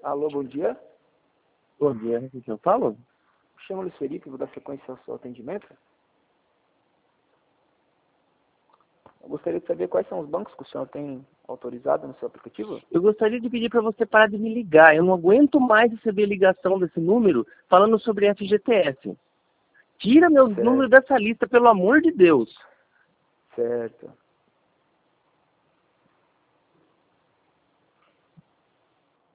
Alô, bom dia. Bom dia, com quem eu falo? Me chamo Luiz Felipe, vou dar sequência ao seu atendimento. Eu gostaria de saber quais são os bancos que o senhor tem autorizado no seu aplicativo. Eu gostaria de pedir para você parar de me ligar. Eu não aguento mais receber ligação desse número falando sobre FGTS. Tira meus números Certo, dessa lista, pelo amor de Deus. certo.